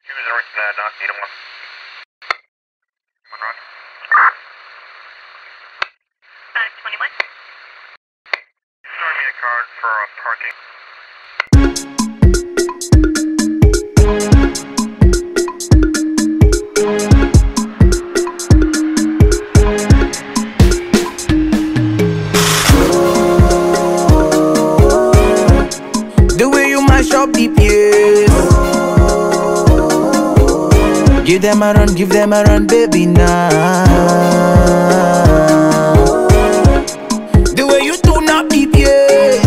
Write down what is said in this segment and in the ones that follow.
He was in Needham one. Roger. 21. Start me a card for parking. The way you mash up the place. Give them a run, baby, now. The way you tune up the place.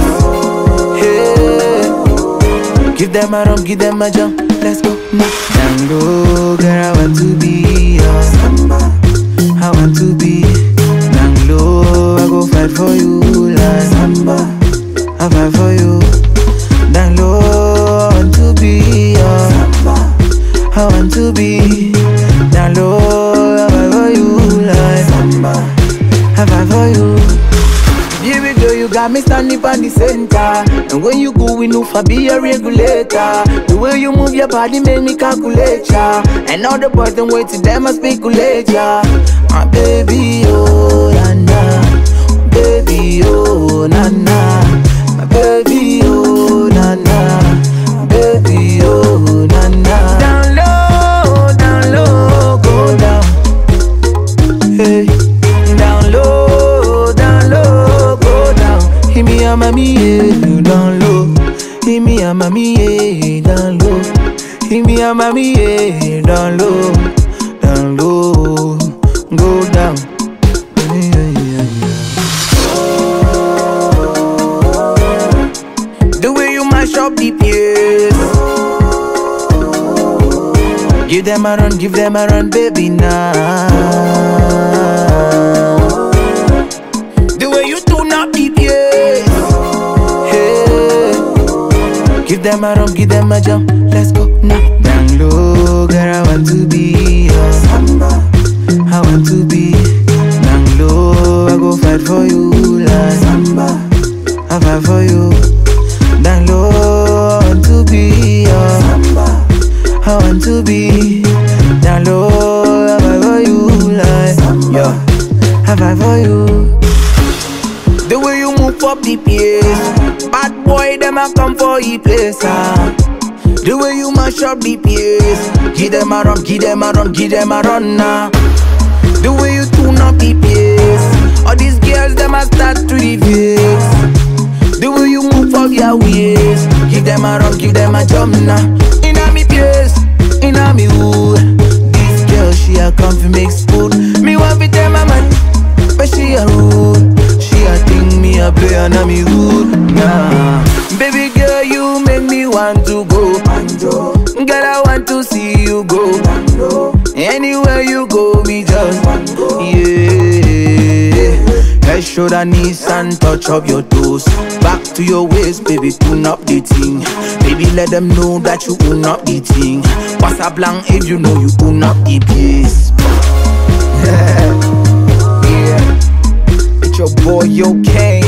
Hey. Give them a jump. Let's go now. Tango, girl, I want to be yours. I want to be Danglo, I go fight for you like Samba. I fight for you. Danglo, I want to be yours. I want to be Danglo, I fight for you like Samba. I fight for you. Give it though, you got me standing on the center. And when you go, we know for be a regulator. The way you move your body make me calculate ya. And all the boys them wait till them I speculate ya. My baby, oh, nana. Baby, oh, nana. My baby, oh, nana. Baby, oh, nana. Down low, go down. Hey, down low, go down. Hit me a mommy, yeah, down low. Hit me a mommy, yeah, down low. Hit me a mommy, yeah, down low. Down low, go down. The way you mash up the place. Give them a run, baby, now. The way you tune up the place. Hey. Give them a jump. Let's go now. Down low, girl, I want to be yours. I want to be down low, I go fight for you like Samba. I fight for you. Down low, I want to be yours. I want to be down low, I fight for you like yo. I fight for you. The way you move up the pace, bad boy them a come for your place. The way you mash up the pace, give them a run now. The way you tune up the pace, all these girls them a start to reverse. The way you move up your ways, give them a jump now. Inna me place, inna me hood. This girl she a come fi make food. Me want fi tell my man, but she a rude. She a think me a play and me hood. Nah, baby girl you make me want to go. Girl I want to see you go. Anywhere you go, we just yeah. Head, shoulder, knees and touch up your toes. Back to your waist, baby, tune up the thing. Baby, let them know that you own up the thing. Pass a blank if you know you own up the place. Yeah, it's your boy, Yo Kane.